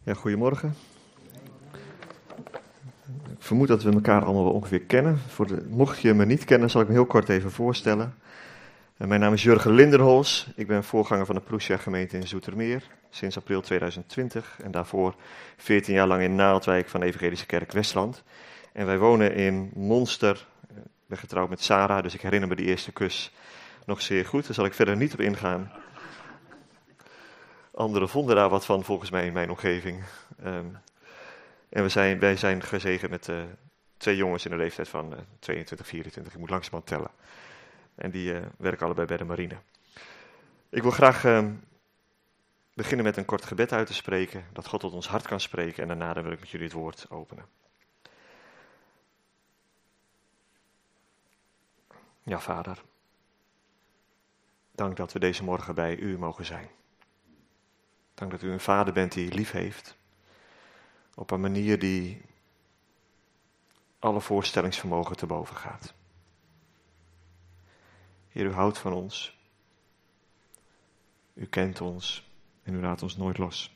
Ja, goedemorgen. Ik vermoed dat we elkaar allemaal wel ongeveer kennen. Mocht je me niet kennen, zal ik me heel kort even voorstellen. Mijn naam is Jurgen Lindenholz. Ik ben voorganger van de Parousia gemeente in Zoetermeer sinds april 2020. En daarvoor 14 jaar lang in Naaldwijk van de Evangelische Kerk Westland. En wij wonen in Monster. Ik ben getrouwd met Sarah, dus ik herinner me die eerste kus nog zeer goed. Daar zal ik verder niet op ingaan. Anderen vonden daar wat van, volgens mij, in mijn omgeving. En wij zijn gezegend met 2 jongens in de leeftijd van 22, 24. Ik moet langzamerhand tellen. En die werken allebei bij de marine. Ik wil graag beginnen met een kort gebed uit te spreken. Dat God tot ons hart kan spreken. En daarna wil ik met jullie het woord openen. Ja, Vader. Dank dat we deze morgen bij u mogen zijn. Dank dat u een vader bent die lief heeft. Op een manier die alle voorstellingsvermogen te boven gaat. Heer, u houdt van ons. U kent ons en u laat ons nooit los.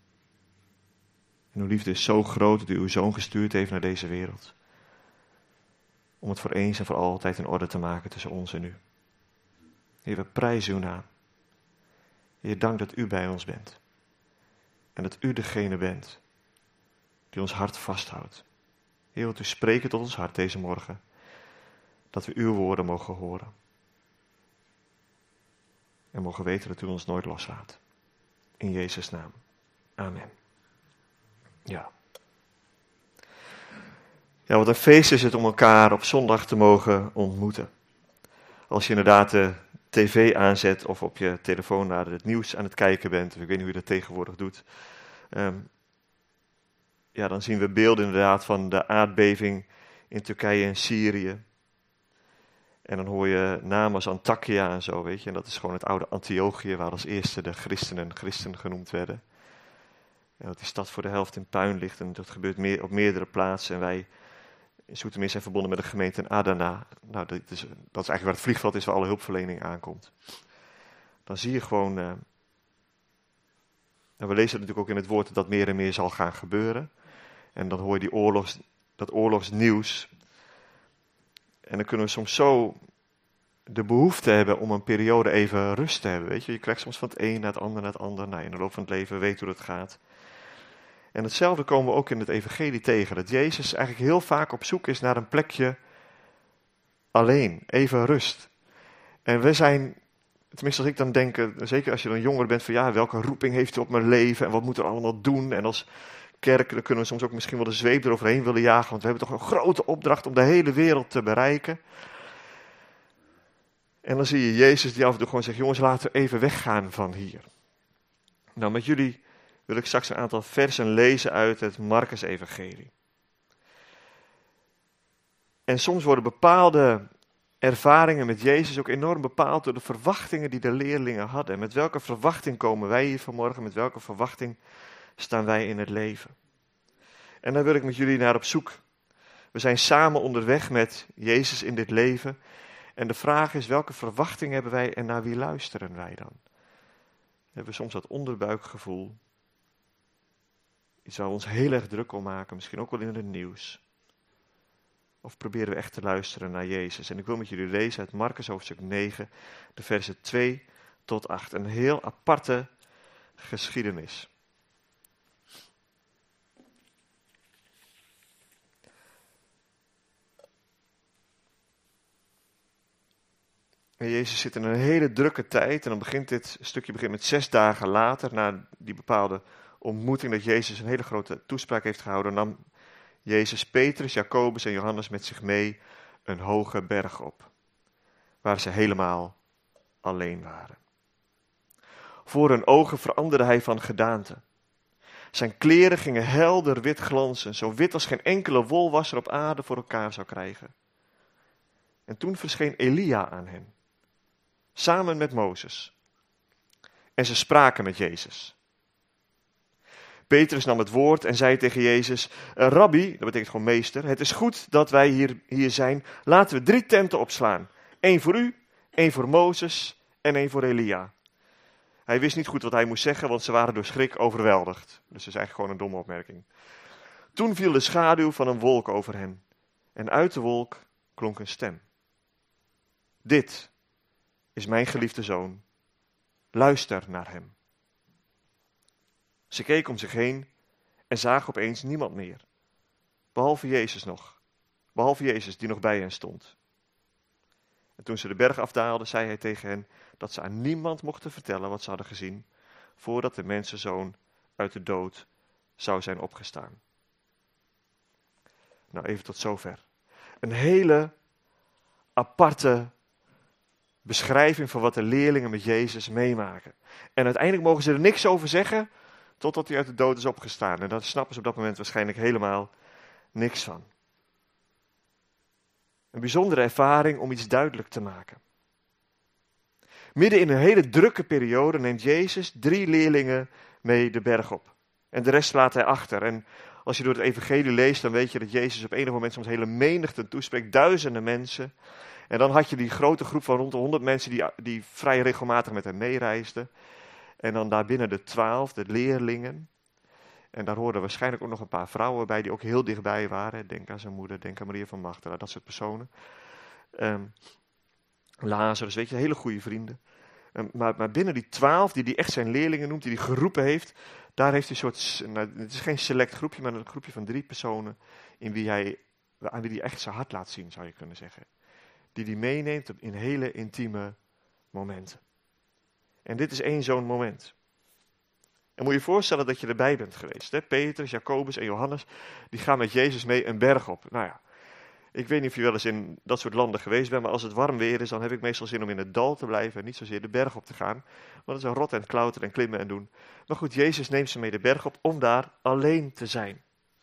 En uw liefde is zo groot dat u uw zoon gestuurd heeft naar deze wereld. Om het voor eens en voor altijd in orde te maken tussen ons en u. Heer, we prijzen uw naam. Heer, dank dat u bij ons bent. En dat u degene bent die ons hart vasthoudt. Heer, wilt u spreken tot ons hart deze morgen. Dat we uw woorden mogen horen. En mogen weten dat u ons nooit loslaat. In Jezus' naam. Amen. Ja. Ja, wat een feest is het om elkaar op zondag te mogen ontmoeten. Als je inderdaad de tv aanzet of op je telefoon naar het nieuws aan het kijken bent. Of ik weet niet hoe je dat tegenwoordig doet. Ja, dan zien we beelden inderdaad van de aardbeving in Turkije en Syrië. En dan hoor je namen als Antakya en zo, weet je. En dat is gewoon het oude Antiochië, waar als eerste de christen genoemd werden. En dat die stad voor de helft in puin ligt. En dat gebeurt op meerdere plaatsen. En wij in Zoetermeer zijn verbonden met de gemeente in Adana. Nou, dat is eigenlijk waar het vliegveld is waar alle hulpverlening aankomt. Dan zie je gewoon... we lezen natuurlijk ook in het woord dat meer en meer zal gaan gebeuren. En dan hoor je dat oorlogsnieuws. En dan kunnen we soms zo de behoefte hebben om een periode even rust te hebben. Weet je, je krijgt soms van het een naar het ander naar het ander. Nou, in de loop van het leven weet hoe dat gaat. En hetzelfde komen we ook in het evangelie tegen. Dat Jezus eigenlijk heel vaak op zoek is naar een plekje alleen. Even rust. En we zijn, tenminste als ik dan denk, zeker als je dan jonger bent, van ja, welke roeping heeft hij op mijn leven? En wat moet er allemaal doen? En als kerk, dan kunnen we soms ook misschien wel de zweep eroverheen willen jagen. Want we hebben toch een grote opdracht om de hele wereld te bereiken. En dan zie je Jezus die af en toe gewoon zegt, jongens, laten we even weggaan van hier. Nou, met jullie wil ik straks een aantal versen lezen uit het Markus-evangelie. En soms worden bepaalde ervaringen met Jezus ook enorm bepaald door de verwachtingen die de leerlingen hadden. Met welke verwachting komen wij hier vanmorgen? Met welke verwachting staan wij in het leven? En daar wil ik met jullie naar op zoek. We zijn samen onderweg met Jezus in dit leven. En de vraag is, welke verwachting hebben wij en naar wie luisteren wij dan? Hebben we soms dat onderbuikgevoel? Iets waar we ons heel erg druk om maken, misschien ook wel in het nieuws. Of proberen we echt te luisteren naar Jezus? En ik wil met jullie lezen uit Markus hoofdstuk 9, de versen 2 tot 8. Een heel aparte geschiedenis. En Jezus zit in een hele drukke tijd en dan begint dit stukje met 6 dagen later, na die bepaalde ontmoeting dat Jezus een hele grote toespraak heeft gehouden, nam Jezus Petrus, Jacobus en Johannes met zich mee een hoge berg op, waar ze helemaal alleen waren. Voor hun ogen veranderde hij van gedaante. Zijn kleren gingen helder wit glanzen, zo wit als geen enkele wolwasser op aarde voor elkaar zou krijgen. En toen verscheen Elia aan hen, samen met Mozes. En ze spraken met Jezus. Petrus nam het woord en zei tegen Jezus, Rabbi, dat betekent gewoon meester, het is goed dat wij hier zijn. Laten we 3 tenten opslaan. 1 voor u, 1 voor Mozes en 1 voor Elia. Hij wist niet goed wat hij moest zeggen, want ze waren door schrik overweldigd. Dus dat is eigenlijk gewoon een domme opmerking. Toen viel de schaduw van een wolk over hen. En uit de wolk klonk een stem. Dit is mijn geliefde zoon. Luister naar hem. Ze keken om zich heen en zagen opeens niemand meer. Behalve Jezus nog. Behalve Jezus die nog bij hen stond. En toen ze de berg afdaalden, zei hij tegen hen dat ze aan niemand mochten vertellen wat ze hadden gezien, voordat de mensenzoon uit de dood zou zijn opgestaan. Nou, even tot zover. Een hele aparte beschrijving van wat de leerlingen met Jezus meemaken. En uiteindelijk mogen ze er niks over zeggen, totdat hij uit de dood is opgestaan. En daar snappen ze op dat moment waarschijnlijk helemaal niks van. Een bijzondere ervaring om iets duidelijk te maken. Midden in een hele drukke periode neemt Jezus 3 leerlingen mee de berg op. En de rest laat hij achter. En als je door het evangelie leest, dan weet je dat Jezus op enig moment soms hele menigten toespreekt, duizenden mensen. En dan had je die grote groep van rond de 100 mensen die vrij regelmatig met hem meereisden. En dan daarbinnen de 12, de leerlingen. En daar hoorden waarschijnlijk ook nog een paar vrouwen bij die ook heel dichtbij waren. Denk aan zijn moeder, denk aan Maria van Magdala, dat soort personen. Lazarus, weet je, hele goede vrienden. Maar binnen die 12, die echt zijn leerlingen noemt, die geroepen heeft, daar heeft hij een soort, het is geen select groepje, maar een groepje van 3 personen aan wie hij echt zijn hart laat zien, zou je kunnen zeggen. Die hij meeneemt in hele intieme momenten. En dit is één zo'n moment. En moet je je voorstellen dat je erbij bent geweest. Hè? Petrus, Jacobus en Johannes, die gaan met Jezus mee een berg op. Nou ja, ik weet niet of je wel eens in dat soort landen geweest bent, maar als het warm weer is, dan heb ik meestal zin om in het dal te blijven en niet zozeer de berg op te gaan. Want het is een rot en klauteren en klimmen en doen. Maar goed, Jezus neemt ze mee de berg op om daar alleen te zijn.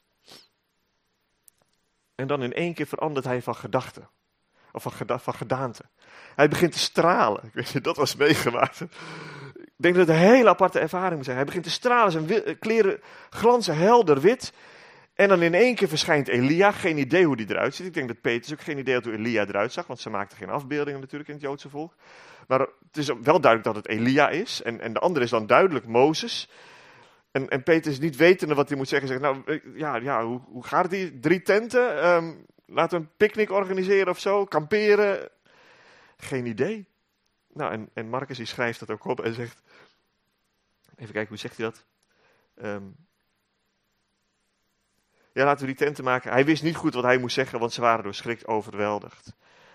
En dan in één keer verandert hij van gedachten. Of van gedaante. Hij begint te stralen. Ik weet niet, dat was meegemaakt. Ik denk dat het een hele aparte ervaring moet zijn. Hij begint te stralen, zijn kleren glanzen helder wit. En dan in één keer verschijnt Elia. Geen idee hoe die eruit ziet. Ik denk dat Petrus ook geen idee had hoe Elia eruit zag. Want ze maakten geen afbeeldingen natuurlijk in het Joodse volk. Maar het is wel duidelijk dat het Elia is. En de andere is dan duidelijk Mozes. En Petrus niet wetende wat hij moet zeggen. Zegt, nou, hoe gaat het hier? 3 tenten? Laten we een picknick organiseren of zo? Kamperen? Geen idee. Nou, en Marcus die schrijft dat ook op en zegt... Even kijken, hoe zegt hij dat? Laten we die tenten maken. Hij wist niet goed wat hij moest zeggen, want ze waren door schrik overweldigd.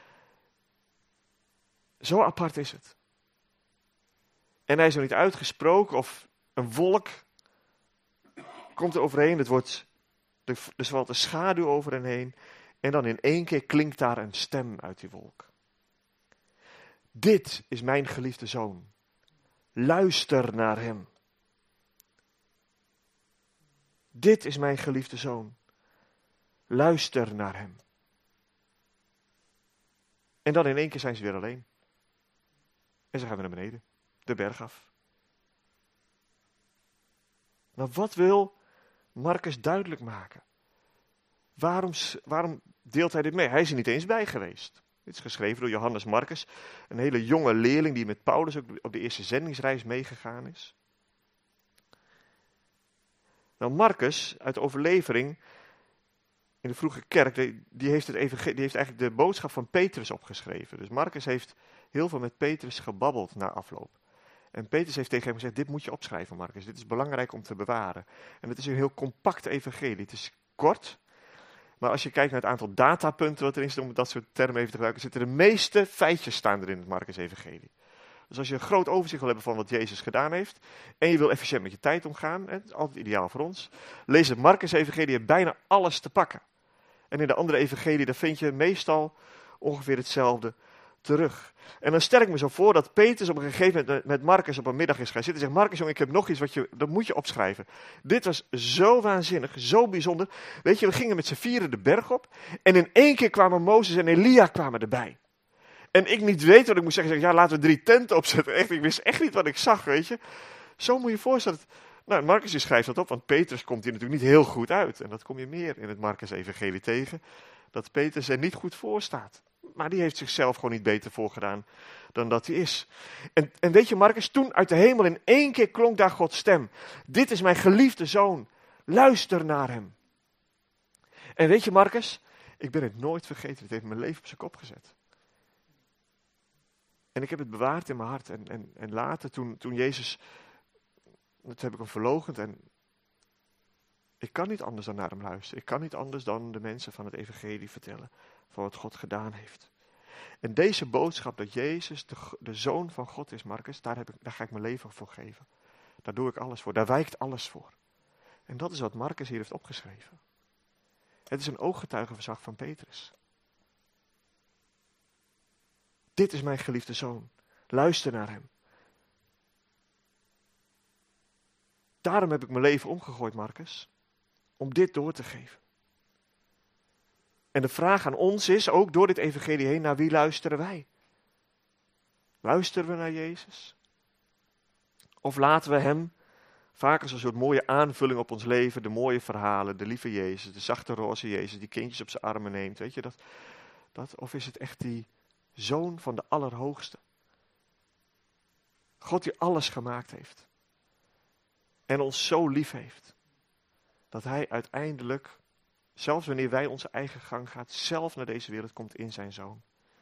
Zo apart is het. En hij is nog niet uitgesproken of een wolk komt er overheen. Er valt een schaduw over hen heen. En dan in één keer klinkt daar een stem uit die wolk. Dit is mijn geliefde zoon. Luister naar hem. Dit is mijn geliefde zoon. Luister naar hem. En dan in één keer zijn ze weer alleen. En ze gaan weer naar beneden. De berg af. Nou, wat wil Marcus duidelijk maken? Waarom deelt hij dit mee? Hij is er niet eens bij geweest. Dit is geschreven door Johannes Marcus. Een hele jonge leerling die met Paulus ook op de eerste zendingsreis meegegaan is. Nou, Marcus, uit de overlevering in de vroege kerk, die heeft eigenlijk de boodschap van Petrus opgeschreven. Dus Marcus heeft heel veel met Petrus gebabbeld na afloop. En Petrus heeft tegen hem gezegd, dit moet je opschrijven, Marcus. Dit is belangrijk om te bewaren. En het is een heel compact evangelie. Het is kort, maar als je kijkt naar het aantal datapunten wat erin zit, om dat soort termen even te gebruiken, zitten de meeste feitjes staan er in het Marcus-evangelie. Dus als je een groot overzicht wil hebben van wat Jezus gedaan heeft, en je wil efficiënt met je tijd omgaan, dat is altijd ideaal voor ons, lees het Marcus-evangelie, je hebt bijna alles te pakken. En in de andere evangelie, daar vind je meestal ongeveer hetzelfde terug. En dan stel ik me zo voor dat Petrus op een gegeven moment met Marcus op een middag is gaan zitten en zegt, Marcus, jongen, ik heb nog iets, dat moet je opschrijven. Dit was zo waanzinnig, zo bijzonder. Weet je, we gingen met z'n vieren de berg op en in één keer kwamen Mozes en Elia kwamen erbij. En ik niet weet wat ik moest zeggen, laten we 3 tenten opzetten. Echt, ik wist echt niet wat ik zag, weet je. Zo moet je je voorstellen. Nou, Marcus die schrijft dat op, want Petrus komt hier natuurlijk niet heel goed uit. En dat kom je meer in het Marcus-evangelie tegen, dat Petrus er niet goed voor staat. Maar die heeft zichzelf gewoon niet beter voorgedaan dan dat hij is. En weet je, Marcus, toen uit de hemel in één keer klonk daar Gods stem. Dit is mijn geliefde zoon. Luister naar hem. En weet je, Marcus, ik ben het nooit vergeten. Het heeft mijn leven op zijn kop gezet. En ik heb het bewaard in mijn hart. En later, toen Jezus, toen heb ik hem verloochend. En ik kan niet anders dan naar hem luisteren. Ik kan niet anders dan de mensen van het evangelie vertellen. Van wat God gedaan heeft. En deze boodschap dat Jezus de Zoon van God is, Marcus, daar ga ik mijn leven voor geven. Daar doe ik alles voor. Daar wijkt alles voor. En dat is wat Marcus hier heeft opgeschreven. Het is een ooggetuigenverzag van Petrus. Dit is mijn geliefde zoon. Luister naar hem. Daarom heb ik mijn leven omgegooid, Marcus. Om dit door te geven. En de vraag aan ons is, ook door dit evangelie heen, naar wie luisteren wij? Luisteren we naar Jezus? Of laten we hem vaak als een soort mooie aanvulling op ons leven, de mooie verhalen, de lieve Jezus, de zachte roze Jezus, die kindjes op zijn armen neemt, weet je dat? Of is het echt die Zoon van de Allerhoogste? God die alles gemaakt heeft. En ons zo lief heeft. Dat hij uiteindelijk, zelfs wanneer wij onze eigen gang gaan, zelf naar deze wereld komt in zijn Zoon.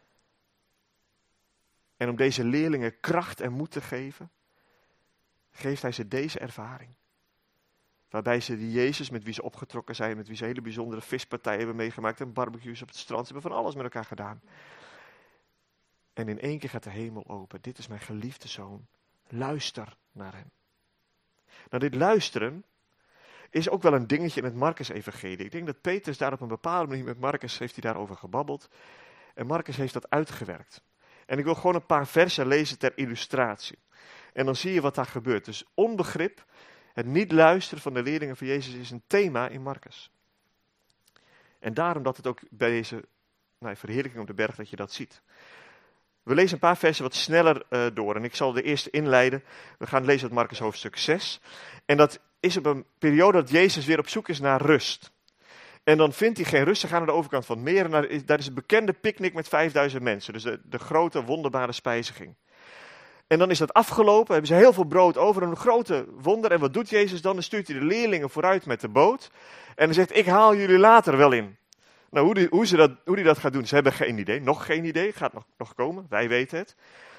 En om deze leerlingen kracht en moed te geven, geeft hij ze deze ervaring. Waarbij ze die Jezus, met wie ze opgetrokken zijn, met wie ze hele bijzondere vispartijen hebben meegemaakt en barbecues op het strand, ze hebben van alles met elkaar gedaan. En in één keer gaat de hemel open. Dit is mijn geliefde zoon. Luister naar hem. Nou, dit luisteren is ook wel een dingetje in het Marcus-evangelie. Ik denk dat Petrus daar op een bepaalde manier met Marcus heeft hij daarover gebabbeld. En Marcus heeft dat uitgewerkt. En ik wil gewoon een paar versen lezen ter illustratie. En dan zie je wat daar gebeurt. Dus onbegrip, het niet luisteren van de leerlingen van Jezus is een thema in Marcus. En daarom dat het ook bij deze verheerlijking op de berg dat je dat ziet. We lezen een paar versen wat sneller door. En ik zal de eerste inleiden. We gaan lezen uit Marcus hoofdstuk 6. En dat is op een periode dat Jezus weer op zoek is naar rust. En dan vindt hij geen rust. Ze gaan naar de overkant van het meer. En daar is een bekende picknick met 5000 mensen. Dus de grote wonderbare spijziging. En dan is dat afgelopen. Hebben ze heel veel brood over. Een grote wonder. En wat doet Jezus dan? Dan stuurt hij de leerlingen vooruit met de boot. En dan zegt, ik haal jullie later wel in. Nou, hoe hij dat gaat doen, ze hebben geen idee. Nog geen idee, gaat nog komen, wij weten het.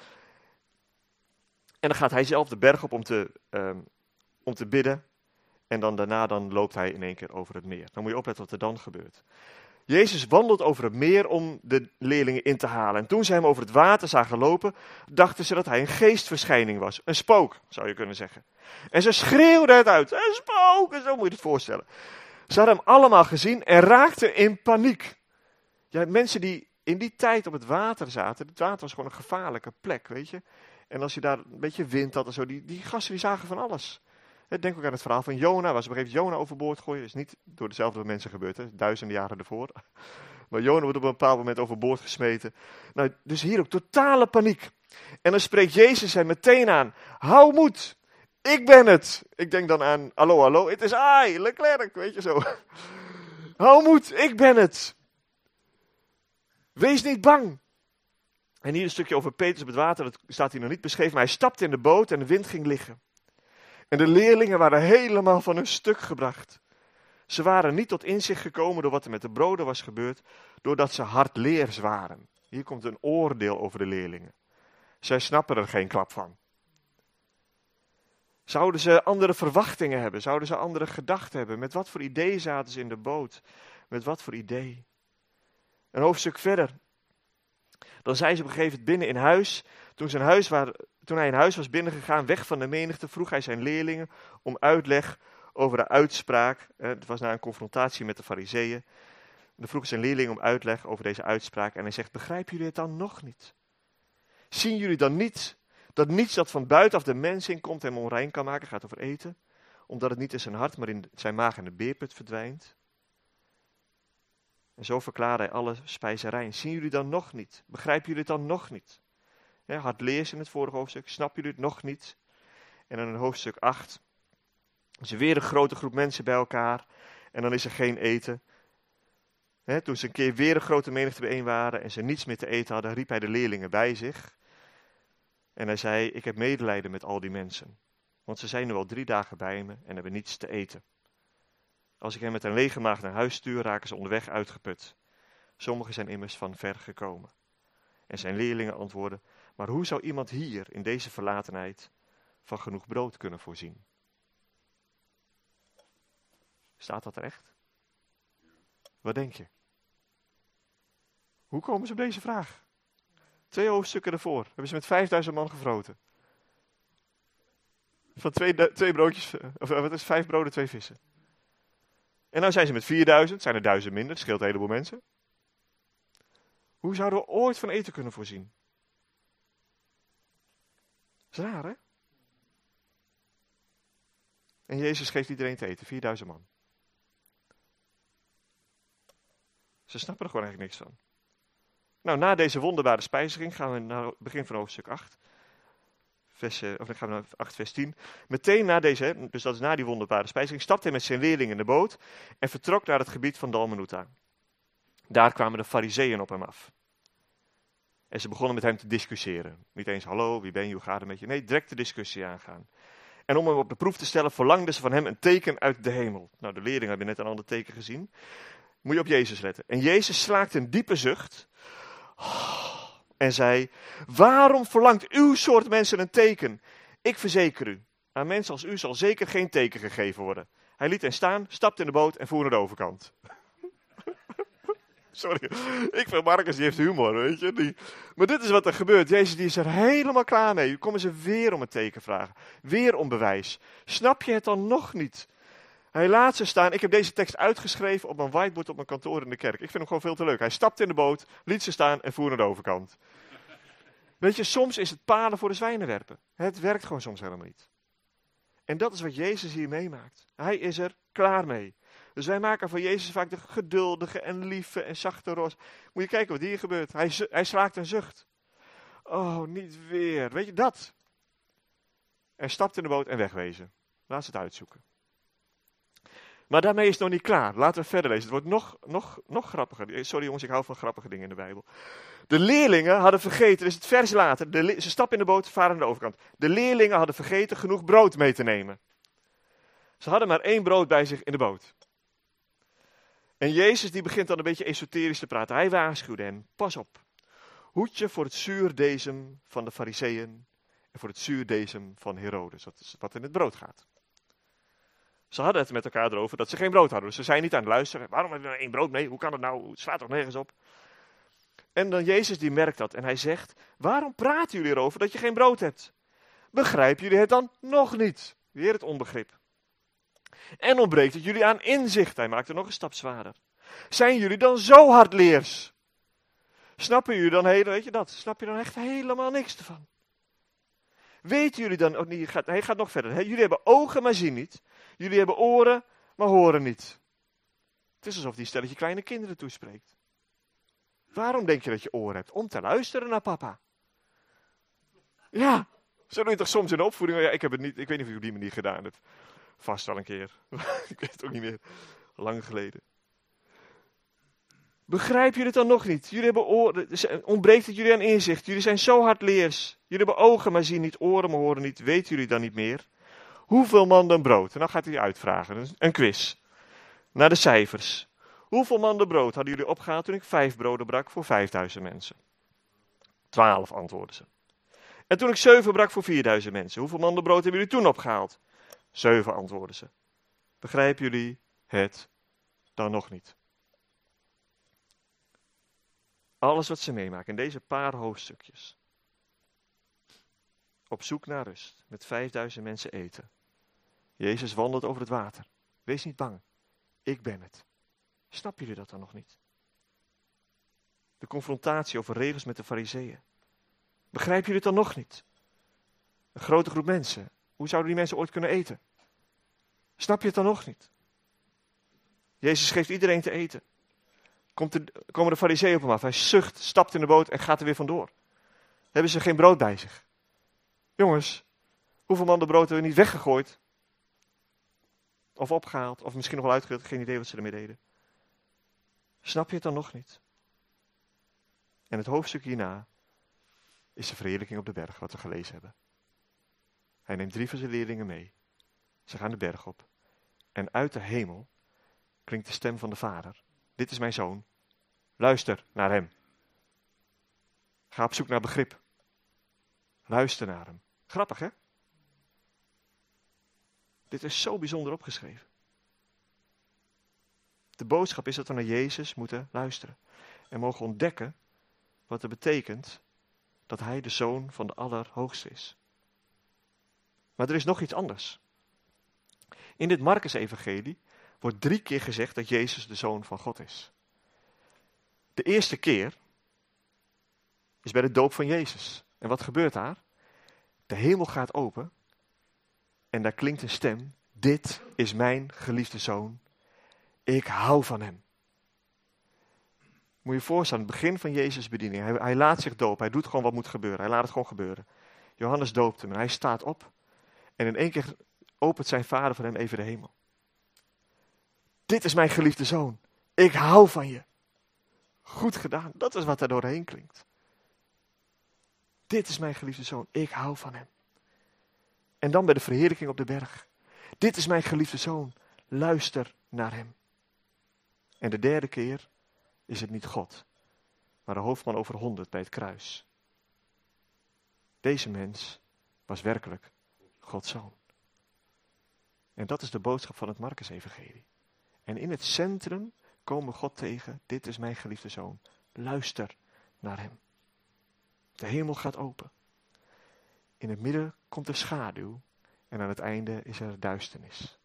En dan gaat hij zelf de berg op om te bidden. En daarna loopt hij in één keer over het meer. Dan moet je opletten wat er dan gebeurt. Jezus wandelt over het meer om de leerlingen in te halen. En toen ze hem over het water zagen lopen, dachten ze dat hij een geestverschijning was. Een spook, zou je kunnen zeggen. En ze schreeuwden het uit. Een spook, en zo moet je het voorstellen. Ze hadden hem allemaal gezien en raakten in paniek. Ja, mensen die in die tijd op het water zaten, het water was gewoon een gevaarlijke plek, weet je. En als je daar een beetje wind had en zo, die gasten die zagen van alles. Denk ook aan het verhaal van Jona, was op een gegeven moment Jona overboord gooien. Dat is niet door dezelfde mensen gebeurd, duizenden jaren ervoor. Maar Jona wordt op een bepaald moment overboord gesmeten. Nou, dus hier ook totale paniek. En dan spreekt Jezus hen meteen aan. Hou moed, ik ben het. Ik denk dan aan, hallo, het is I, Leclerc, weet je zo. Hou moed, ik ben het. Wees niet bang. En hier een stukje over Petrus op het water, dat staat hier nog niet beschreven, maar hij stapte in de boot en de wind ging liggen. En de leerlingen waren helemaal van hun stuk gebracht. Ze waren niet tot inzicht gekomen door wat er met de broden was gebeurd, doordat ze hardleers waren. Hier komt een oordeel over de leerlingen. Zij snappen er geen klap van. Zouden ze andere verwachtingen hebben? Zouden ze andere gedachten hebben? Met wat voor idee zaten ze in de boot? Met wat voor idee? Een hoofdstuk verder. Dan zijn ze op een gegeven moment binnen in huis. Toen hij in huis was binnengegaan, weg van de menigte, vroeg hij zijn leerlingen om uitleg over de uitspraak. Het was na een confrontatie met de Farizeeën. Dan vroeg zijn leerlingen om uitleg over deze uitspraak. En hij zegt, begrijpen jullie het dan nog niet? Zien jullie dan niet dat niets dat van buitenaf de mens inkomt hem onrein kan maken? Gaat over eten. Omdat het niet in zijn hart, maar in zijn maag en de beerput verdwijnt. En zo verklaarde hij alle spijzerijen. Zien jullie dan nog niet? Begrijpen jullie het dan nog niet? Ja, hard lezen in het vorige hoofdstuk. Snappen jullie het nog niet? En dan in hoofdstuk 8. is er weer een grote groep mensen bij elkaar. En dan is er geen eten. Toen ze een keer weer een grote menigte bijeen waren en ze niets meer te eten hadden, riep hij de leerlingen bij zich. En hij zei, ik heb medelijden met al die mensen. Want ze zijn nu al 3 dagen bij me en hebben niets te eten. Als ik hen met een lege maag naar huis stuur, raken ze onderweg uitgeput. Sommigen zijn immers van ver gekomen. En zijn leerlingen antwoorden, maar hoe zou iemand hier in deze verlatenheid van genoeg brood kunnen voorzien? Staat dat er echt? Wat denk je? Hoe komen ze op deze vraag? 2 hoofdstukken ervoor hebben ze met 5000 man gevroten. Van 2 broodjes, of wat is 5 broden, 2 vissen. En nou zijn ze met 4000, zijn er 1000 minder, het scheelt een heleboel mensen. Hoe zouden we ooit van eten kunnen voorzien? Dat is raar, hè? En Jezus geeft iedereen te eten, 4000 man. Ze snappen er gewoon eigenlijk niks van. Nou, na deze wonderbare spijziging gaan we naar het begin van hoofdstuk 8. Dan gaan we naar 8 vers 10. Meteen na deze, dus dat is na die wonderbare spijziging, stapte hij met zijn leerlingen in de boot en vertrok naar het gebied van Dalmanuta. Daar kwamen de Farizeeën op hem af. En ze begonnen met hem te discussiëren. Niet eens, hallo, wie ben je, hoe gaat het met je? Nee, direct de discussie aangaan. En om hem op de proef te stellen, verlangden ze van hem een teken uit de hemel. Nou, de leerlingen hebben net een ander teken gezien. Moet je op Jezus letten. En Jezus slaakte een diepe zucht en zei, waarom verlangt uw soort mensen een teken? Ik verzeker u, aan mensen als u zal zeker geen teken gegeven worden. Hij liet hen staan, stapte in de boot en voer naar de overkant. Sorry, ik vind Marcus, die heeft humor, weet je. Maar dit is wat er gebeurt. Jezus die is er helemaal klaar mee. Nu komen ze weer om een teken vragen. Weer om bewijs. Snap je het dan nog niet? Hij laat ze staan. Ik heb deze tekst uitgeschreven op mijn whiteboard op mijn kantoor in de kerk. Ik vind hem gewoon veel te leuk. Hij stapte in de boot, liet ze staan en voer naar de overkant. Weet je, soms is het palen voor de zwijnen werpen. Het werkt gewoon soms helemaal niet. En dat is wat Jezus hier meemaakt. Hij is er klaar mee. Dus wij maken van Jezus vaak de geduldige en lieve en zachte ros. Moet je kijken wat hier gebeurt. Hij slaakt een zucht. Oh, niet weer. Weet je dat? En stapt in de boot en wegwezen. Laat ze het uitzoeken. Maar daarmee is het nog niet klaar. Laten we verder lezen. Het wordt nog grappiger. Sorry jongens, ik hou van grappige dingen in de Bijbel. De leerlingen hadden vergeten, dus het vers later, ze stappen in de boot, varen naar de overkant. De leerlingen hadden vergeten genoeg brood mee te nemen. Ze hadden maar 1 brood bij zich in de boot. En Jezus die begint dan een beetje esoterisch te praten. Hij waarschuwde hen, pas op. Hoed je voor het zuurdesem van de Farizeeën en voor het zuurdesem van Herodes. Dat is wat in het brood gaat. Ze hadden het met elkaar erover dat ze geen brood hadden. Dus ze zijn niet aan het luisteren. Waarom hebben we nou 1 brood mee? Hoe kan het nou? Het slaat toch nergens op? En dan Jezus die merkt dat en hij zegt, waarom praten jullie erover dat je geen brood hebt? Begrijpen jullie het dan nog niet? Weer het onbegrip. En ontbreekt het jullie aan inzicht? Hij maakt er nog een stap zwaarder. Zijn jullie dan zo hardleers? Snappen jullie dan weet je dat? Snap je dan echt helemaal niks ervan? Weten jullie dan ook niet? Hij gaat nog verder. Jullie hebben ogen, maar zien niet. Jullie hebben oren, maar horen niet. Het is alsof die stelletje kleine kinderen toespreekt. Waarom denk je dat je oren hebt? Om te luisteren naar papa. Ja, zo doe je toch soms in de opvoeding? Ja, ik weet niet of je op die manier gedaan hebt. Vast wel een keer. Ik weet het ook niet meer. Lang geleden. Begrijpen jullie het dan nog niet? Jullie hebben oren, ontbreekt het jullie aan inzicht? Jullie zijn zo hardleers. Jullie hebben ogen, maar zien niet, oren, maar horen niet. Weten jullie dan niet meer? Hoeveel manden brood? En dan gaat hij uitvragen. Een quiz. Naar de cijfers. Hoeveel manden brood hadden jullie opgehaald toen ik 5 broden brak voor 5000 mensen? 12 antwoorden ze. En toen ik 7 brak voor 4000 mensen. Hoeveel manden brood hebben jullie toen opgehaald? 7 antwoorden ze. Begrijpen jullie het dan nog niet? Alles wat ze meemaken in deze paar hoofdstukjes. Op zoek naar rust. Met 5000 mensen eten. Jezus wandelt over het water. Wees niet bang. Ik ben het. Snappen jullie dat dan nog niet? De confrontatie over regels met de Farizeeën. Begrijpen jullie het dan nog niet? Een grote groep mensen. Hoe zouden die mensen ooit kunnen eten? Snap je het dan nog niet? Jezus geeft iedereen te eten. Komen de Farizeeën op hem af. Hij zucht, stapt in de boot en gaat er weer vandoor. Hebben ze geen brood bij zich? Jongens, hoeveel manden brood hebben we niet weggegooid? Of opgehaald, of misschien nog wel uitgedeeld. Geen idee wat ze ermee deden. Snap je het dan nog niet? En het hoofdstuk hierna is de verheerlijking op de berg, wat we gelezen hebben. Hij neemt 3 van zijn leerlingen mee. Ze gaan de berg op. En uit de hemel klinkt de stem van de Vader. Dit is mijn zoon. Luister naar hem. Ga op zoek naar begrip. Luister naar hem. Grappig, hè? Dit is zo bijzonder opgeschreven. De boodschap is dat we naar Jezus moeten luisteren. En mogen ontdekken wat het betekent dat hij de Zoon van de Allerhoogste is. Maar er is nog iets anders. In dit Markus-evangelie wordt 3 keer gezegd dat Jezus de Zoon van God is. De eerste keer is bij de doop van Jezus. En wat gebeurt daar? De hemel gaat open en daar klinkt een stem. Dit is mijn geliefde Zoon. Ik hou van hem. Moet je je voorstellen, het begin van Jezus' bediening. Hij laat zich dopen. Hij doet gewoon wat moet gebeuren. Hij laat het gewoon gebeuren. Johannes doopt hem en hij staat op. En in één keer opent zijn vader voor hem even de hemel. Dit is mijn geliefde Zoon. Ik hou van je. Goed gedaan. Dat is wat er doorheen klinkt. Dit is mijn geliefde Zoon. Ik hou van hem. En dan bij de verheerlijking op de berg. Dit is mijn geliefde Zoon. Luister naar hem. En de derde keer is het niet God, maar de hoofdman over 100 bij het kruis. Deze mens was werkelijk Gods Zoon. En dat is de boodschap van het Markus-evangelie. En in het centrum komen we God tegen. Dit is mijn geliefde Zoon. Luister naar hem. De hemel gaat open. In het midden komt de schaduw. En aan het einde is er duisternis.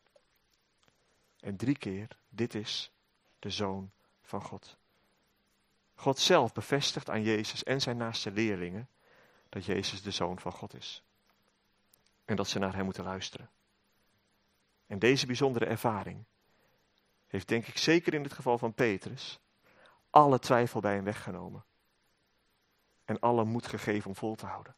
En 3 keer, dit is de Zoon van God. God zelf bevestigt aan Jezus en zijn naaste leerlingen dat Jezus de Zoon van God is. En dat ze naar hem moeten luisteren. En deze bijzondere ervaring heeft, denk ik, zeker in het geval van Petrus, alle twijfel bij hem weggenomen. En alle moed gegeven om vol te houden.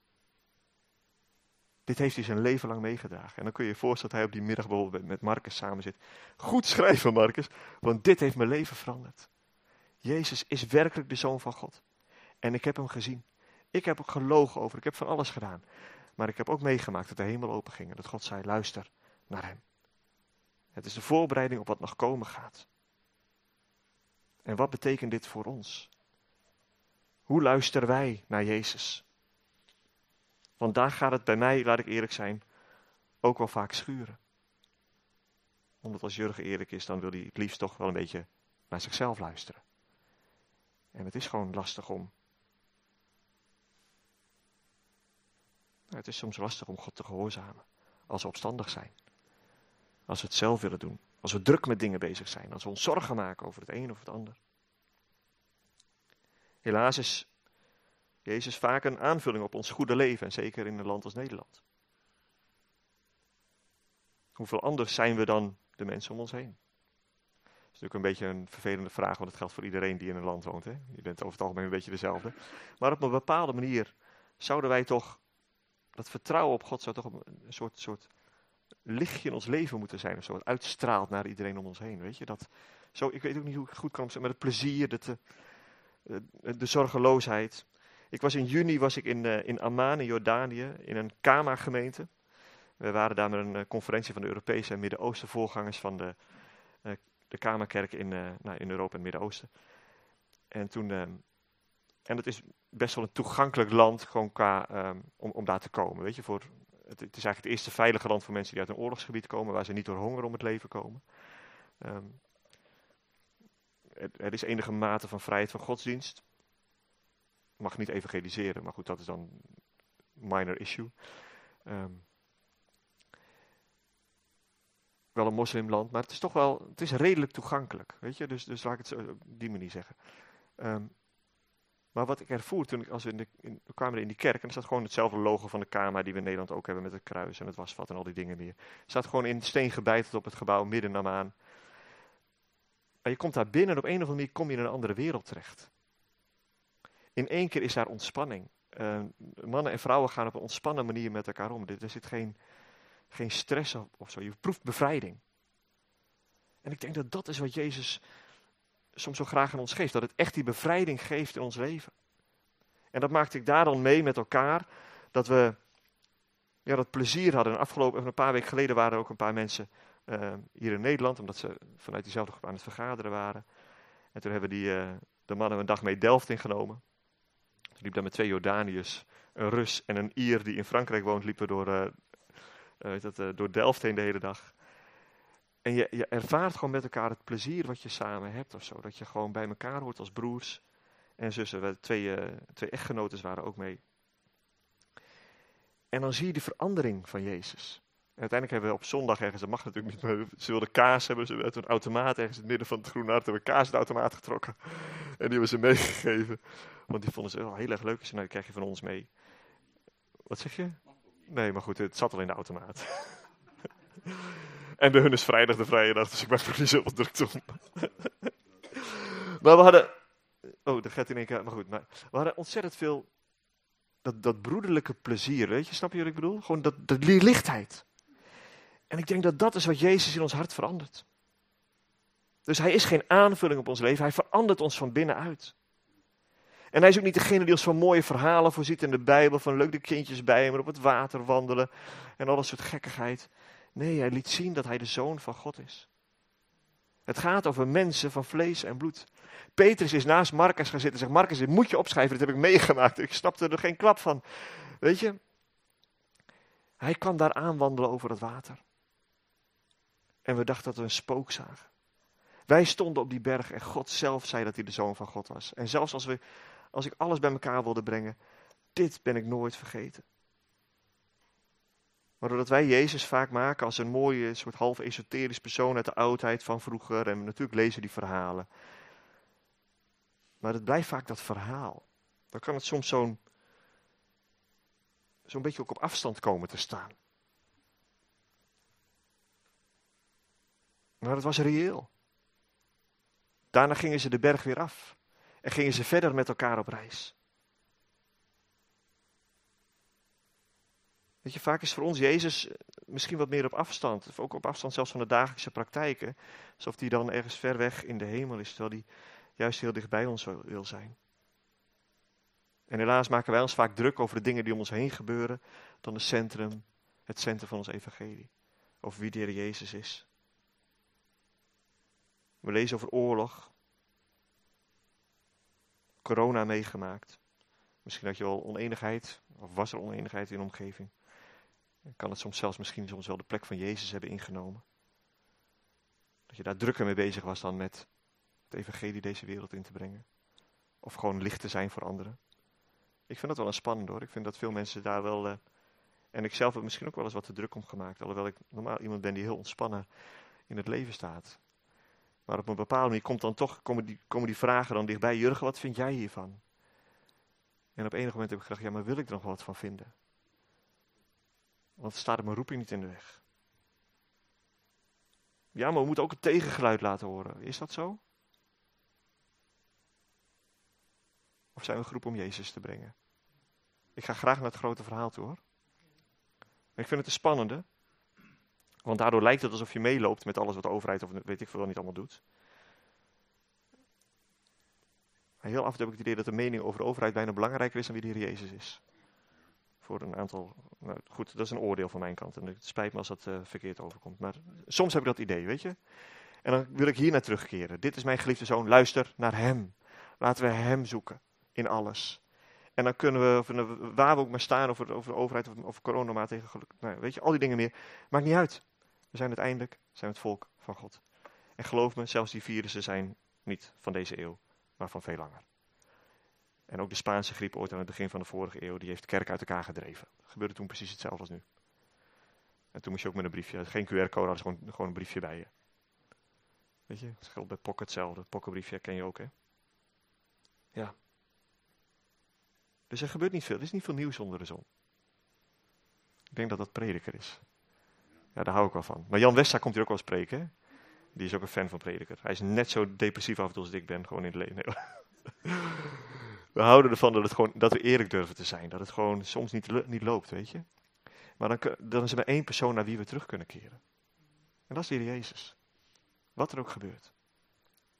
Dit heeft hij zijn leven lang meegedragen. En dan kun je je voorstellen dat hij op die middag bijvoorbeeld met Marcus samen zit. Goed schrijven, Marcus, want dit heeft mijn leven veranderd. Jezus is werkelijk de Zoon van God. En ik heb hem gezien. Ik heb ook gelogen over, ik heb van alles gedaan. Maar ik heb ook meegemaakt dat de hemel open ging en dat God zei, luister naar hem. Het is de voorbereiding op wat nog komen gaat. En wat betekent dit voor ons? Hoe luisteren wij naar Jezus? Want daar gaat het bij mij, laat ik eerlijk zijn, ook wel vaak schuren. Omdat als Jurgen eerlijk is, dan wil hij het liefst toch wel een beetje naar zichzelf luisteren. En het is gewoon lastig om... Het is soms lastig om God te gehoorzamen. Als we opstandig zijn. Als we het zelf willen doen. Als we druk met dingen bezig zijn. Als we ons zorgen maken over het een of het ander. Helaas is Jezus vaak een aanvulling op ons goede leven. En zeker in een land als Nederland. Hoeveel anders zijn we dan de mensen om ons heen? Dat is natuurlijk een beetje een vervelende vraag. Want het geldt voor iedereen die in een land woont. Hè? Je bent over het algemeen een beetje dezelfde. Maar op een bepaalde manier zouden wij toch... Dat vertrouwen op God zou toch een soort lichtje in ons leven moeten zijn. Of zo. Het uitstraalt naar iedereen om ons heen. Weet je? Ik weet ook niet hoe ik het goed kan omschrijven. Maar het plezier, de zorgeloosheid. In juni was ik in Amman in Jordanië. In een Kama-gemeente. We waren daar met een conferentie van de Europese en Midden-Oosten voorgangers van de Kama-kerk in Europa en het Midden-Oosten. En toen... En het is best wel een toegankelijk land gewoon om daar te komen. Weet je, het is eigenlijk het eerste veilige land voor mensen die uit een oorlogsgebied komen, waar ze niet door honger om het leven komen. Er is enige mate van vrijheid van godsdienst. Mag niet evangeliseren, maar goed, dat is dan een minor issue. Wel een moslimland, maar het is redelijk toegankelijk. Weet je, dus laat ik het zo op die manier zeggen. Maar wat ik ervoer we kwamen in die kerk en er staat gewoon hetzelfde logo van de Kama die we in Nederland ook hebben met het kruis en het wasvat en al die dingen meer. Het staat gewoon in steen gebeiteld op het gebouw midden in Amman. Maar je komt daar binnen en op een of andere manier kom je in een andere wereld terecht. In één keer is daar ontspanning. Mannen en vrouwen gaan op een ontspannen manier met elkaar om. Er zit geen stress of zo. Je proeft bevrijding. En ik denk dat is wat Jezus soms zo graag aan ons geeft. Dat het echt die bevrijding geeft in ons leven. En dat maakte ik daar dan mee met elkaar. Dat we dat plezier hadden. Een paar weken geleden waren er ook een paar mensen hier in Nederland. Omdat ze vanuit diezelfde groep aan het vergaderen waren. En toen hebben de mannen een dag mee Delft ingenomen. Toen liep daar met 2 Jordaniërs, een Rus en een Ier die in Frankrijk woont, liepen door Delft heen de hele dag. En je ervaart gewoon met elkaar het plezier wat je samen hebt of zo. Dat je gewoon bij elkaar hoort als broers en zussen. Twee echtgenotes waren ook mee. En dan zie je de verandering van Jezus. En uiteindelijk hebben we op zondag ergens, dat mag natuurlijk niet, maar ze wilden kaas hebben. Ze uit een automaat ergens in het midden van het Groene Hart hebben kaas uit de automaat getrokken. En die hebben ze meegegeven. Want die vonden ze heel erg leuk. Dus nou, die krijg je van ons mee. Wat zeg je? Nee, maar goed, het zat al in de automaat. En bij hun is vrijdag de vrije dag, dus ik maak er niet zoveel druk om. Maar we hadden... Oh, dat gaat in één keer... Maar goed, we hadden ontzettend veel... Dat broederlijke plezier, weet je? Snap je wat ik bedoel? Gewoon die lichtheid. En ik denk dat dat is wat Jezus in ons hart verandert. Dus hij is geen aanvulling op ons leven, hij verandert ons van binnenuit. En hij is ook niet degene die ons van mooie verhalen voorziet in de Bijbel, van leuke kindjes bij hem, op het water wandelen en al dat soort gekkigheid. Nee, hij liet zien dat hij de Zoon van God is. Het gaat over mensen van vlees en bloed. Petrus is naast Marcus gaan zitten en zegt, Marcus, dit moet je opschrijven, dit heb ik meegemaakt. Ik snapte er geen klap van. Weet je? Hij kwam daar aanwandelen over het water. En we dachten dat we een spook zagen. Wij stonden op die berg en God zelf zei dat hij de Zoon van God was. En zelfs als ik alles bij elkaar wilde brengen, dit ben ik nooit vergeten. Maar doordat wij Jezus vaak maken als een mooie, soort half esoterisch persoon uit de oudheid van vroeger. En natuurlijk lezen die verhalen. Maar het blijft vaak dat verhaal. Dan kan het soms zo'n beetje ook op afstand komen te staan. Maar het was reëel. Daarna gingen ze de berg weer af. En gingen ze verder met elkaar op reis. Weet je, vaak is voor ons Jezus misschien wat meer op afstand. Of ook op afstand zelfs van de dagelijkse praktijken. Alsof hij dan ergens ver weg in de hemel is. Terwijl hij juist heel dicht bij ons wil zijn. En helaas maken wij ons vaak druk over de dingen die om ons heen gebeuren. Dan het centrum van ons evangelie. Over wie de Heer Jezus is. We lezen over oorlog. Corona meegemaakt. Misschien had je wel oneenigheid. Of was er oneenigheid in de omgeving. Dan kan het misschien soms wel de plek van Jezus hebben ingenomen. Dat je daar drukker mee bezig was dan met het evangelie deze wereld in te brengen. Of gewoon licht te zijn voor anderen. Ik vind dat wel een spannend hoor. Ik vind dat veel mensen daar wel... en ik zelf heb misschien ook wel eens wat te druk om gemaakt. Alhoewel ik normaal iemand ben die heel ontspannen in het leven staat. Maar op een bepaalde manier komen die vragen dan dichtbij. Jurgen, wat vind jij hiervan? En op enig moment heb ik gedacht, ja, maar wil ik er nog wat van vinden? Want het staat op mijn roeping niet in de weg. Ja, maar we moeten ook het tegengeluid laten horen. Is dat zo? Of zijn we geroepen om Jezus te brengen? Ik ga graag naar het grote verhaal toe hoor. Maar ik vind het een spannende. Want daardoor lijkt het alsof je meeloopt met alles wat de overheid of weet ik veel wel niet allemaal doet. Maar heel af en toe heb ik het idee dat de mening over de overheid bijna belangrijker is dan wie de Heer Jezus is. Voor een aantal, nou goed, dat is een oordeel van mijn kant. En het spijt me als dat verkeerd overkomt. Maar soms heb ik dat idee, weet je. En dan wil ik hier naar terugkeren. Dit is mijn geliefde zoon, luister naar hem. Laten we hem zoeken in alles. En dan kunnen we, waar we ook maar staan over de overheid of over coronamaatregelen, nou, weet je, al die dingen meer. Maakt niet uit. We zijn uiteindelijk het volk van God. En geloof me, zelfs die virussen zijn niet van deze eeuw, maar van veel langer. En ook de Spaanse griep ooit aan het begin van de vorige eeuw, die heeft de kerk uit elkaar gedreven. Dat gebeurde toen precies hetzelfde als nu. En toen moest je ook met een briefje, geen QR-code, had gewoon een briefje bij je. Weet je, het geldt bij Pocket hetzelfde. Het Pocketbriefje ken je ook, hè? Ja. Dus er gebeurt niet veel. Er is niet veel nieuws onder de zon. Ik denk dat dat Prediker is. Ja, daar hou ik wel van. Maar Jan Westra komt hier ook wel spreken, hè? Die is ook een fan van Prediker. Hij is net zo depressief af en toe als ik ben, gewoon in het leven. Nee. We houden ervan dat we eerlijk durven te zijn. Dat het gewoon soms niet loopt, weet je. Maar dan is er maar één persoon naar wie we terug kunnen keren. En dat is de Heer Jezus. Wat er ook gebeurt.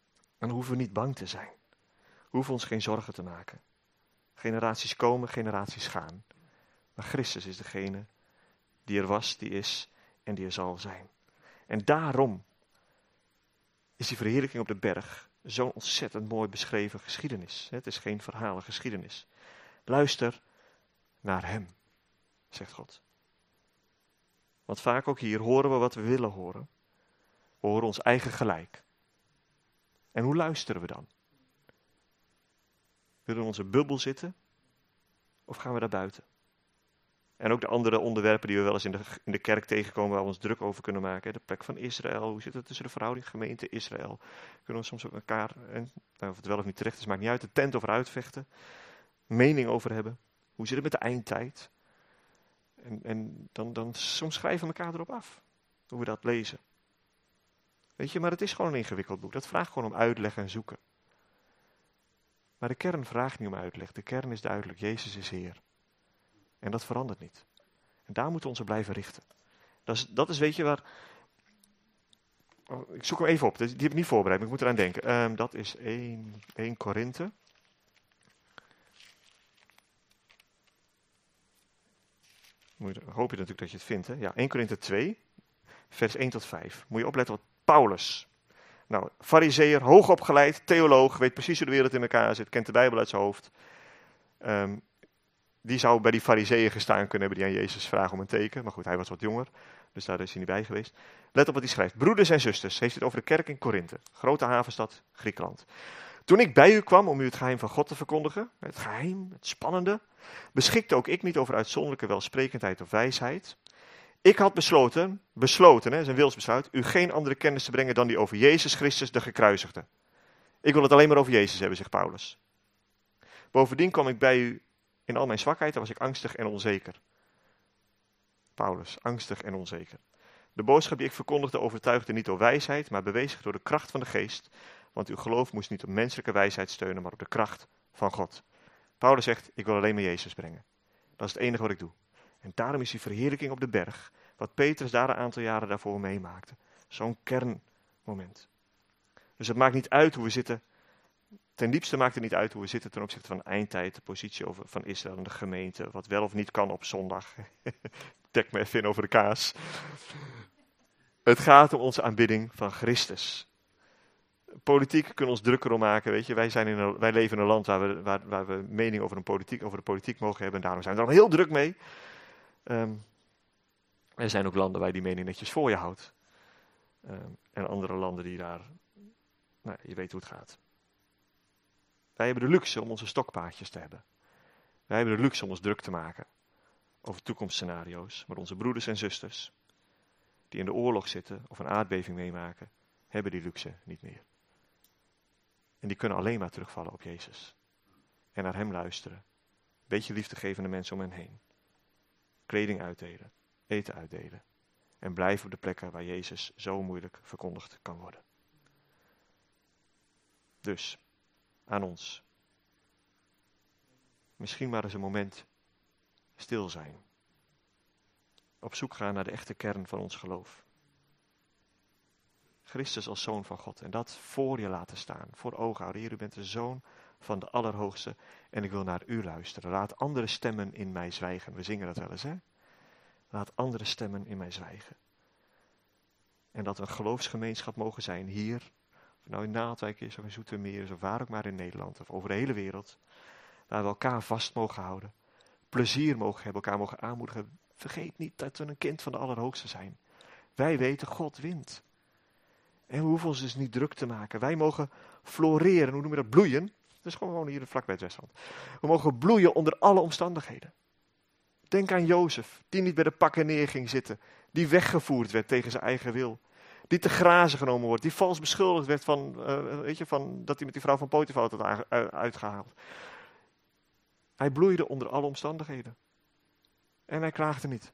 dan hoeven we niet bang te zijn. We hoeven ons geen zorgen te maken. Generaties komen, generaties gaan. Maar Christus is degene die er was, die is en die er zal zijn. En daarom is die verheerlijking op de berg zo'n ontzettend mooi beschreven geschiedenis. Het is geen verhalen geschiedenis. Luister naar hem, zegt God. Want vaak ook hier horen we wat we willen horen. We horen ons eigen gelijk. En hoe luisteren we dan? Willen we in onze bubbel zitten? Of gaan we daar buiten? En ook de andere onderwerpen die we wel eens in de kerk tegenkomen, waar we ons druk over kunnen maken. De plek van Israël, hoe zit het tussen de verhouding gemeente Israël? Kunnen we soms ook elkaar, of het wel of niet terecht is, maakt niet uit, de tent over uitvechten. Mening over hebben. Hoe zit het met de eindtijd? En dan soms schrijven we elkaar erop af, hoe we dat lezen. Weet je, maar het is gewoon een ingewikkeld boek. Dat vraagt gewoon om uitleg en zoeken. Maar de kern vraagt niet om uitleg. De kern is duidelijk. Jezus is Heer. En dat verandert niet. En daar moeten we ons op blijven richten. Dat is weet je waar... Oh, ik zoek hem even op. Die heb ik niet voorbereid, maar ik moet eraan denken. Dat is 1 Korinthe. Hoop je natuurlijk dat je het vindt. Hè? Ja, 1 Korinthe 2, vers 1 tot 5. Moet je opletten wat Paulus... Nou, farizeeër, hoogopgeleid, theoloog, weet precies hoe de wereld in elkaar zit, kent de Bijbel uit zijn hoofd. Die zou bij die farizeeën gestaan kunnen hebben die aan Jezus vragen om een teken. Maar goed, hij was wat jonger, dus daar is hij niet bij geweest. Let op wat hij schrijft. Broeders en zusters, heeft het over de kerk in Korinthe, grote havenstad Griekenland. Toen ik bij u kwam om u het geheim van God te verkondigen, het geheim, het spannende, beschikte ook ik niet over uitzonderlijke welsprekendheid of wijsheid. Ik had besloten, hè, is een wilsbesluit, u geen andere kennis te brengen dan die over Jezus Christus, de gekruisigde. Ik wil het alleen maar over Jezus hebben, zegt Paulus. Bovendien kwam ik bij u in al mijn zwakheid, dan was ik angstig en onzeker. Paulus, angstig en onzeker. De boodschap die ik verkondigde overtuigde niet door wijsheid, maar bewees zich door de kracht van de geest. Want uw geloof moest niet op menselijke wijsheid steunen, maar op de kracht van God. Paulus zegt, ik wil alleen maar Jezus brengen. Dat is het enige wat ik doe. En daarom is die verheerlijking op de berg, wat Petrus daar een aantal jaren daarvoor meemaakte. Zo'n kernmoment. Dus het maakt niet uit hoe we zitten. Ten diepste maakt het niet uit hoe we zitten ten opzichte van de eindtijd, de positie van Israël en de gemeente, wat wel of niet kan op zondag. Dek me even in over de kaas. Het gaat om onze aanbidding van Christus. Politiek kunnen ons drukker om maken, weet je. Wij leven in een land waar we mening over de politiek mogen hebben en daarom zijn we er al heel druk mee. Er zijn ook landen waar je die mening netjes voor je houdt. En andere landen die daar, nou, je weet hoe het gaat. Wij hebben de luxe om onze stokpaardjes te hebben. Wij hebben de luxe om ons druk te maken over toekomstscenario's. Maar onze broeders en zusters, die in de oorlog zitten of een aardbeving meemaken, hebben die luxe niet meer. En die kunnen alleen maar terugvallen op Jezus. En naar hem luisteren. Beetje liefde geven aan de mensen om hen heen. Kleding uitdelen. Eten uitdelen. En blijven op de plekken waar Jezus zo moeilijk verkondigd kan worden. Dus, aan ons. Misschien maar eens een moment stil zijn. Op zoek gaan naar de echte kern van ons geloof. Christus als Zoon van God. En dat voor je laten staan. Voor ogen houden. Heer, u bent de Zoon van de Allerhoogste. En ik wil naar u luisteren. Laat andere stemmen in mij zwijgen. We zingen dat wel eens, hè? Laat andere stemmen in mij zwijgen. En dat we een geloofsgemeenschap mogen zijn hier. Of nou in Naaldwijk is, of in Zoetermeer is, of waar ook maar in Nederland. Of over de hele wereld. Waar we elkaar vast mogen houden. Plezier mogen hebben, elkaar mogen aanmoedigen. Vergeet niet dat we een kind van de Allerhoogste zijn. Wij weten, God wint. En we hoeven ons dus niet druk te maken. Wij mogen floreren, hoe noem je dat? Bloeien. Dat is gewoon hier vlakbij het Westland. We mogen bloeien onder alle omstandigheden. Denk aan Jozef, die niet bij de pakken neer ging zitten. Die weggevoerd werd tegen zijn eigen wil. Die te grazen genomen wordt. Die vals beschuldigd werd van dat hij met die vrouw van Potifar had uitgehaald. Hij bloeide onder alle omstandigheden. En hij klaagde niet.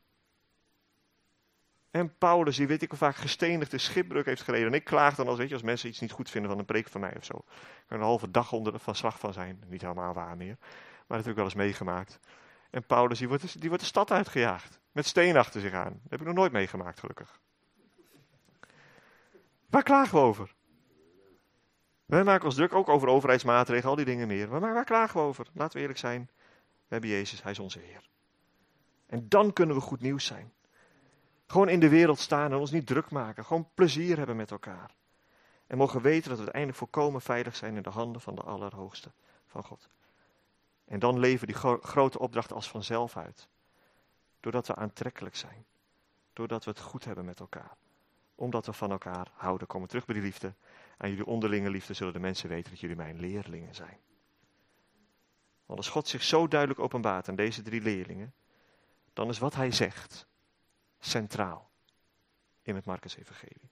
En Paulus, die weet ik wel vaak gestenigd is, schipbreuk heeft gereden. En ik klaag dan als mensen iets niet goed vinden van een preek van mij of zo. Ik kan een halve dag van slag van zijn. Niet helemaal waar meer. Maar dat heb ik wel eens meegemaakt. En Paulus, die wordt de stad uitgejaagd. Met steen achter zich aan. Dat heb ik nog nooit meegemaakt, gelukkig. Waar klagen we over? Wij maken ons druk ook over overheidsmaatregelen, al die dingen meer. Maar waar klagen we over? Laten we eerlijk zijn. We hebben Jezus, hij is onze Heer. En dan kunnen we goed nieuws zijn. Gewoon in de wereld staan en ons niet druk maken. Gewoon plezier hebben met elkaar. En mogen weten dat we uiteindelijk volkomen veilig zijn in de handen van de Allerhoogste, van God. En dan leven die grote opdrachten als vanzelf uit. Doordat we aantrekkelijk zijn. Doordat we het goed hebben met elkaar. Omdat we van elkaar houden. Komen terug bij die liefde. Aan jullie onderlinge liefde zullen de mensen weten dat jullie mijn leerlingen zijn. Want als God zich zo duidelijk openbaart aan deze 3 leerlingen, dan is wat hij zegt centraal in het Markus-evangelie.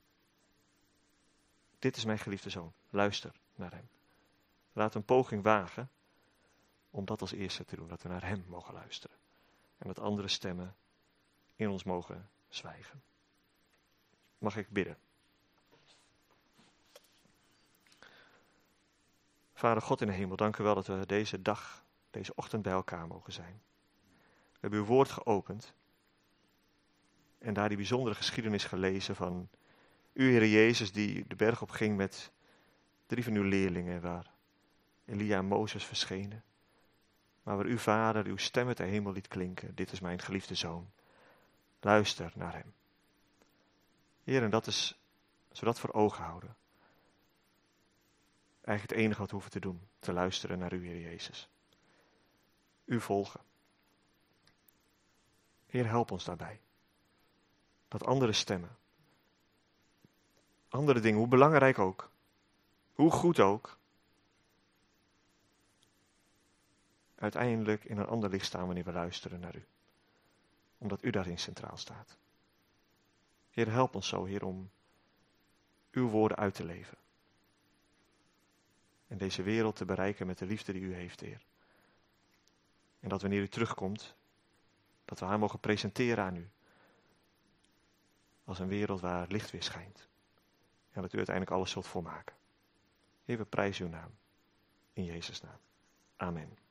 Dit is mijn geliefde zoon. Luister naar hem. Laat een poging wagen om dat als eerste te doen. Dat we naar hem mogen luisteren. En dat andere stemmen in ons mogen zwijgen. Mag ik bidden? Vader God in de hemel, dank u wel dat we deze dag, deze ochtend bij elkaar mogen zijn. We hebben uw woord geopend. En daar die bijzondere geschiedenis gelezen van u, Heer Jezus, die de berg op ging met 3 van uw leerlingen, waar Elia en Mozes verschenen. Maar waar uw vader uw stem uit de hemel liet klinken. Dit is mijn geliefde zoon. Luister naar hem. Heer, en dat is, als we dat voor ogen houden, eigenlijk het enige wat we hoeven te doen. Te luisteren naar u, Heer Jezus. U volgen. Heer, help ons daarbij. Dat andere stemmen. Andere dingen, hoe belangrijk ook. Hoe goed ook. Uiteindelijk in een ander licht staan wanneer we luisteren naar u. Omdat u daarin centraal staat. Heer, help ons zo, Heer, om uw woorden uit te leven. En deze wereld te bereiken met de liefde die u heeft, Heer. En dat wanneer u terugkomt, dat we haar mogen presenteren aan u. Als een wereld waar licht weer schijnt. En dat u uiteindelijk alles zult volmaken. Heer, we prijzen uw naam. In Jezus' naam. Amen.